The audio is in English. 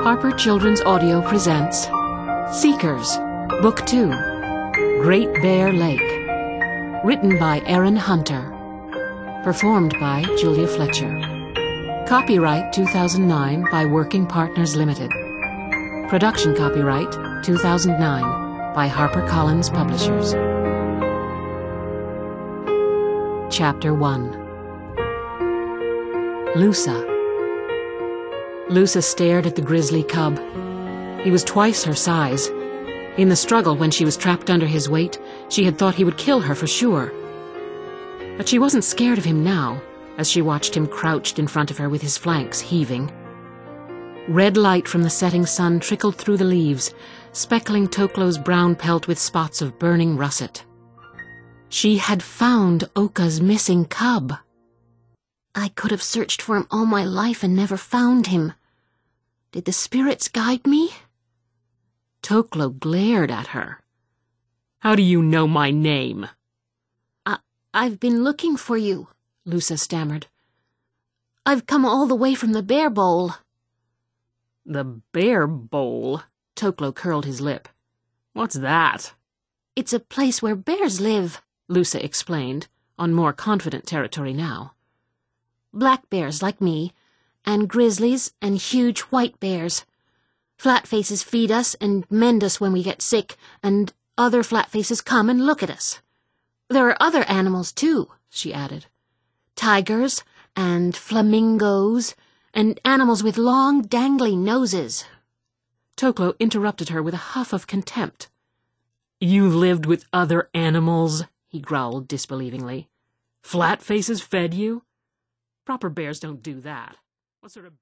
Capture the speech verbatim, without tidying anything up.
Harper Children's Audio presents Seekers, Book two, Great Bear Lake. Written by Erin Hunter. Performed by Julia Fletcher. Copyright two thousand nine by Working Partners Limited. Production copyright two thousand nine by HarperCollins Publishers. Chapter one. Lusa. Lusa stared at the grizzly cub. He was twice her size. In the struggle, when she was trapped under his weight, she had thought he would kill her for sure. But she wasn't scared of him now, as she watched him crouched in front of her with his flanks heaving. Red light from the setting sun trickled through the leaves, speckling Toklo's brown pelt with spots of burning russet. She had found Oka's missing cub. I could have searched for him all my life and never found him. Did the spirits guide me? Toklo glared at her. How do you know my name? I, I've been looking for you, Lusa stammered. I've come all the way from the bear bowl. The bear bowl? Toklo curled his lip. What's that? It's a place where bears live, Lusa explained, on more confident territory now. Black bears like me, and grizzlies and huge white bears. Flatfaces feed us and mend us when we get sick, and other flatfaces come and look at us. There are other animals, too, she added. Tigers and flamingos and animals with long, dangly noses. Toklo interrupted her with a huff of contempt. You lived with other animals, he growled disbelievingly. Flatfaces fed you? Proper bears don't do that. What sort of